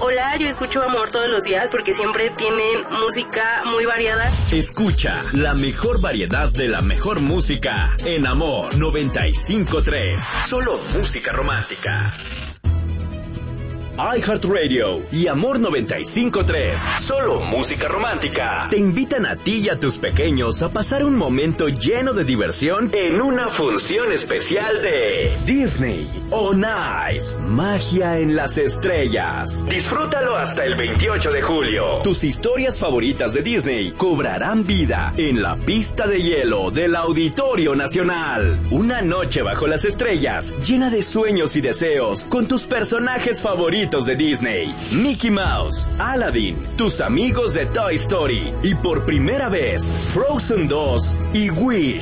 Hola, yo escucho Amor todos los días porque siempre tienen música muy variada. Escucha la mejor variedad de la mejor música en Amor 95.3. Solo música romántica. iHeartRadio y Amor 95.3, solo música romántica, te invitan a ti y a tus pequeños a pasar un momento lleno de diversión en una función especial de Disney On Ice, magia en las estrellas. Disfrútalo hasta el 28 de julio. Tus historias favoritas de Disney cobrarán vida en la pista de hielo del Auditorio Nacional. Una noche bajo las estrellas, llena de sueños y deseos, con tus personajes favoritos de Disney, Mickey Mouse, Aladdin, tus amigos de Toy Story y por primera vez Frozen 2 y Wish.